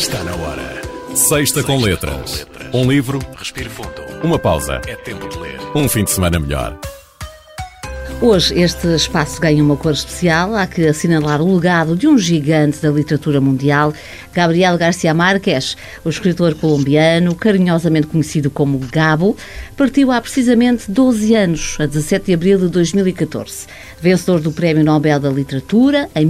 Está na hora. Sexta com Letras. Um livro, respire fundo. Uma pausa. É tempo de ler. Um fim de semana melhor. Hoje este espaço ganha uma cor especial. Há que assinalar o legado de um gigante da literatura mundial, Gabriel García Márquez. O escritor colombiano, carinhosamente conhecido como Gabo, partiu há precisamente 12 anos, a 17 de abril de 2014. Vencedor do Prémio Nobel da Literatura, em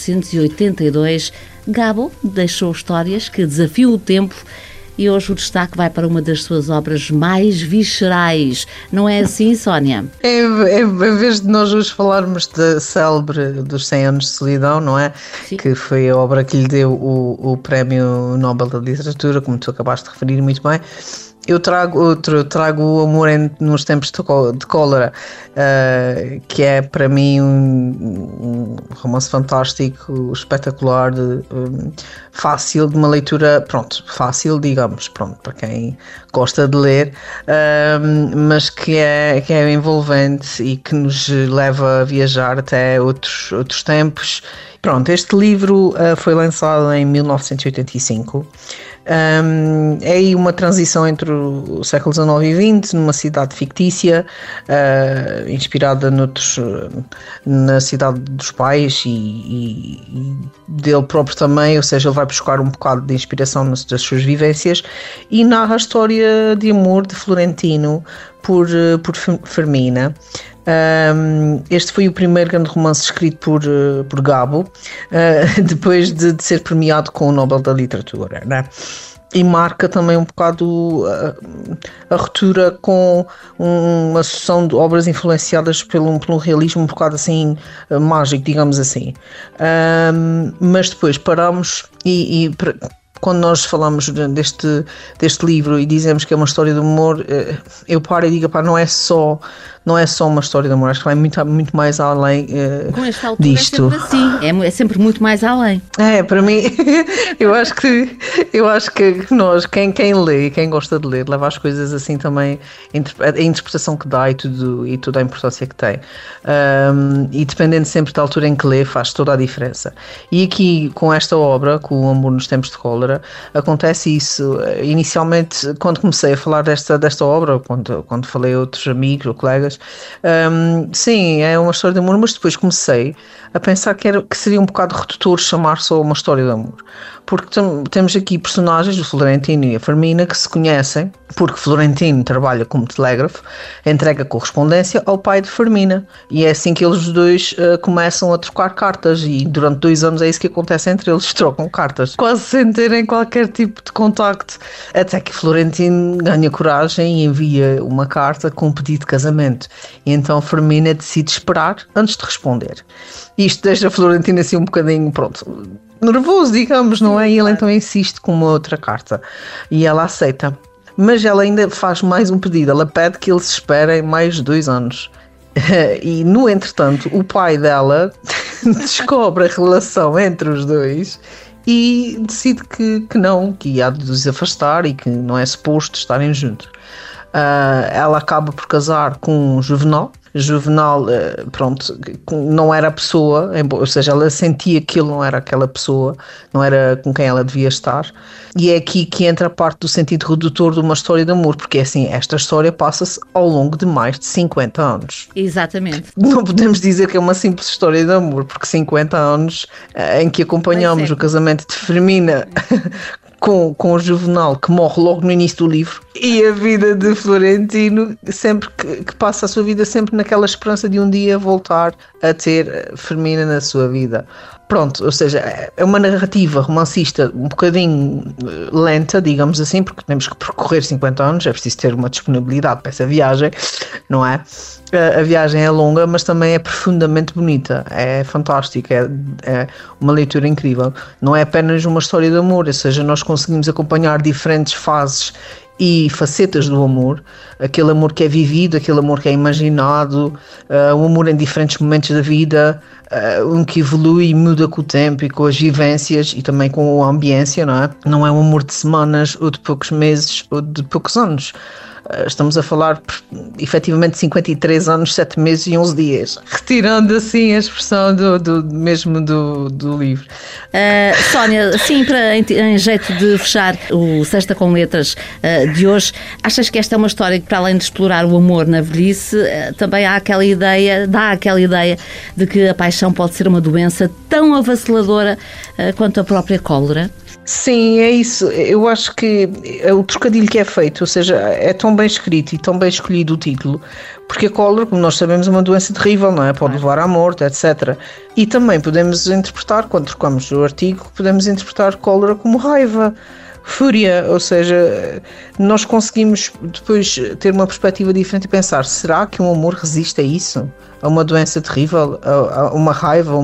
1982, Gabo deixou histórias que desafiam o tempo. E hoje o destaque vai para uma das suas obras mais viscerais. Não é assim, Sónia? Em vez de nós hoje falarmos da célebre dos 100 anos de solidão, não é? Sim. Que foi a obra que lhe deu o Prémio Nobel da Literatura, como tu acabaste de referir muito bem. Eu trago o Amor nos Tempos de Cólera, que é para mim um romance fantástico, espetacular, fácil, de uma leitura, fácil, digamos, para quem gosta de ler, mas que é envolvente e que nos leva a viajar até outros tempos. Este livro foi lançado em 1985. É aí uma transição entre o século XIX e XX, numa cidade fictícia, inspirada na cidade dos pais e dele próprio também, ou seja, ele vai buscar um bocado de inspiração das suas vivências e narra a história de amor de Florentino por Fermina. Este foi o primeiro grande romance escrito por Gabo, depois de ser premiado com o Nobel da Literatura, né? E marca também um bocado a ruptura com uma sucessão de obras influenciadas por um realismo um bocado assim mágico, digamos assim. Mas depois paramos e quando nós falamos deste livro e dizemos que é uma história de amor, eu paro e digo, não é só uma história de amor, acho que vai muito mais além com esta altura disto. É sempre assim, é sempre muito mais além. Para mim, eu acho que nós, quem lê, quem gosta de ler, leva as coisas assim também, a interpretação que dá e toda a importância que tem. E dependendo sempre da altura em que lê, faz toda a diferença. E aqui, com esta obra, com o Amor nos Tempos de Cólera, acontece isso. Inicialmente, quando comecei a falar desta obra, quando falei a outros amigos ou colegas, sim, é uma história de amor, mas depois comecei a pensar que seria um bocado redutor chamar só uma história de amor, porque temos aqui personagens, o Florentino e a Fermina, que se conhecem porque Florentino trabalha como telégrafo, entrega correspondência ao pai de Fermina, e é assim que eles dois começam a trocar cartas, e durante 2 anos é isso que acontece entre eles, trocam cartas, quase sem terem qualquer tipo de contacto, até que Florentino ganha coragem e envia uma carta com um pedido de casamento, e então Fermina decide esperar antes de responder. Isto deixa Florentino assim um bocadinho, nervoso, digamos, não é? E ele então insiste com uma outra carta, e ela aceita. Mas ela ainda faz mais um pedido, ela pede que eles esperem mais 2 anos. E, no entretanto, o pai dela descobre a relação entre os dois e decide que há de os afastar e que não é suposto estarem juntos. Ela acaba por casar com Juvenal, não era a pessoa, ou seja, ela sentia que ele não era aquela pessoa, não era com quem ela devia estar, e é aqui que entra a parte do sentido redutor de uma história de amor, porque assim, esta história passa-se ao longo de mais de 50 anos. Exatamente. Não podemos dizer que é uma simples história de amor, porque 50 anos em que acompanhamos o casamento de Fermina com o Juvenal, que morre logo no início do livro, e a vida de Florentino, sempre que passa a sua vida sempre naquela esperança de um dia voltar a ter Fermina na sua vida. Ou seja, é uma narrativa romancista um bocadinho lenta, digamos assim, porque temos que percorrer 50 anos, é preciso ter uma disponibilidade para essa viagem, não é? A viagem é longa, mas também é profundamente bonita, é fantástica, é uma leitura incrível. Não é apenas uma história de amor, ou seja, nós conseguimos acompanhar diferentes fases e facetas do amor, aquele amor que é vivido, aquele amor que é imaginado, o amor em diferentes momentos da vida, um que evolui e muda com o tempo e com as vivências e também com a ambiência, não é? Não é um amor de semanas ou de poucos meses ou de poucos anos. estamos a falar efetivamente 53 anos, 7 meses e 11 dias, retirando assim a expressão do livro. Sónia, sim, em jeito de fechar o Sexta com Letras de hoje, achas que esta é uma história que, para além de explorar o amor na velhice, também dá aquela ideia de que a paixão pode ser uma doença tão avassaladora quanto a própria cólera? Sim, é isso. Eu acho que é o trocadilho que é feito, ou seja, é tão bem escrito e tão bem escolhido o título, porque a cólera, como nós sabemos, é uma doença terrível, não é? Pode levar à morte, etc. E também podemos interpretar, quando trocamos o artigo, podemos interpretar cólera como raiva, fúria, ou seja, nós conseguimos depois ter uma perspectiva diferente e pensar, será que um amor resiste a isso? A uma doença terrível? A uma raiva?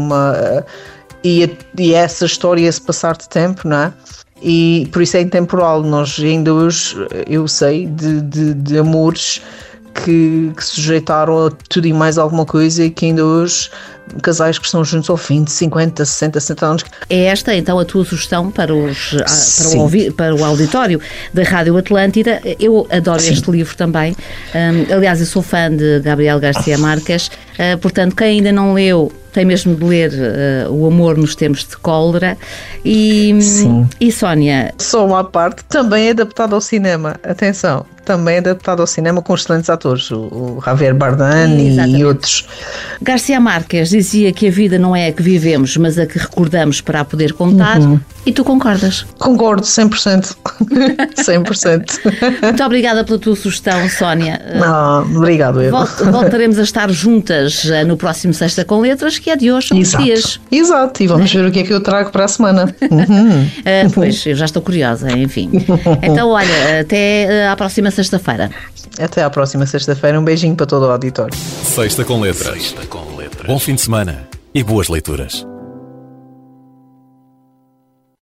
E essa história se passar de tempo, não é? E por isso é intemporal. Nós ainda hoje, eu sei de amores que sujeitaram a tudo e mais alguma coisa e que ainda hoje casais que estão juntos ao fim de 50, 60, 70 anos. É esta então a tua sugestão para o auditório da Rádio Atlântida. Eu adoro este livro também. Aliás, eu sou fã de Gabriel García Márquez, portanto, quem ainda não leu tem mesmo de ler O Amor nos Tempos de Cólera. E Sónia? Só uma parte, também é adaptado ao cinema, atenção, também é adaptado ao cinema com excelentes atores, o Javier Bardem e outros. García Márquez dizia que a vida não é a que vivemos, mas a que recordamos para a poder contar. E tu concordas? Concordo, 100%. 100%. Muito obrigada pela tua sugestão, Sónia. Obrigado, Eva. Voltaremos a estar juntas no próximo Sexta com Letras, que é de hoje, Exato. Dias. Exato, e vamos ver o que é que eu trago para a semana. Pois, eu já estou curiosa, enfim. Então, olha, até à próxima sexta-feira. Até à próxima sexta-feira, um beijinho para todo o auditório. Sexta com Letras. Bom fim de semana e boas leituras.